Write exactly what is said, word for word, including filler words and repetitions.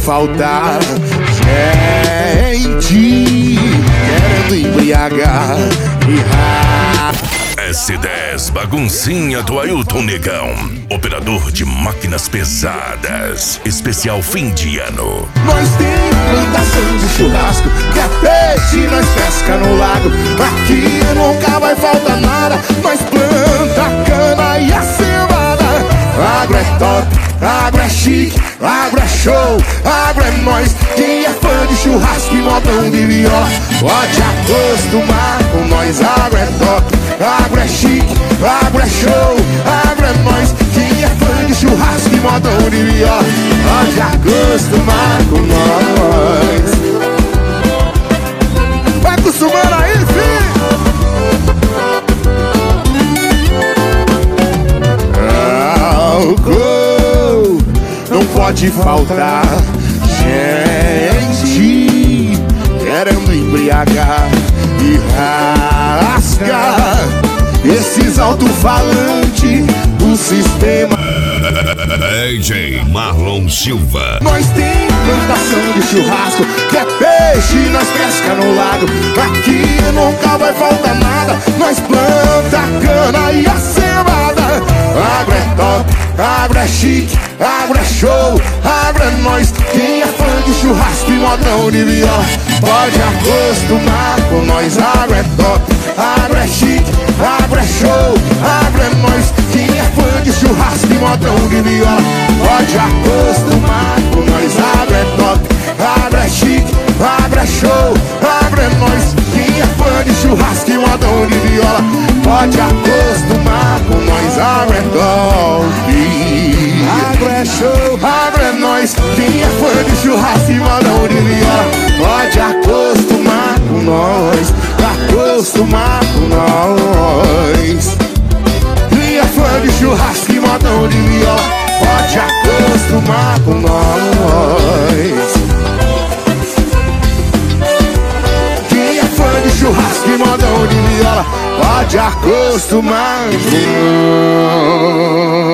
faltar gente querendo embriagar e ra... S dez Baguncinha do Ailton Negão, operador de máquinas pesadas, especial fim de ano. Nós tem plantação de churrasco, que é peixe, nós pesca no lago. Aqui nunca vai faltar nada, nós planta cana e a cevada. Agro é top, agro é chique, agro é show, agro é nós. Quem é fã de churrasco e modão de viola, pode acostumar com nós. Agro é top, agro é chique, agro é show, agro é nós. Quem é fã de churrasco e modão de viola, pode acostumar com nós. Vai acostumando aí, filho. Álcool não pode faltar gente querendo embriagar e rasgar esses alto-falantes do sistema. D J Marlon Silva. Nós tem plantação de churrasco, que é peixe, nós pesca no lago. Aqui nunca vai faltar nada, nós planta cana e a cevada. Agro é top, agro é chique, agro é show, agro é nós. Quem é fã de churrasco e modão de viola, pode acostumar com nós. Agro é top, agro é chique, agro é show, agro é nós. Quem é fã de churrasco e modão de viola, pode acostumar com nós. Agro é top, agro é chique, agro é show, agro é nós. Quem é fã de churrasco e modão de viola, pode acostumar com nós. Agro é top, agro é show, agro é nós. Quem é fã de churrasco e modão de viola, pode acostumar com nós. Acostumar com nós. Quem é fã de churrasco e modão de viola, pode acostumar com nós. Quem é fã de churrasco e modão de viola, pode acostumar com nós.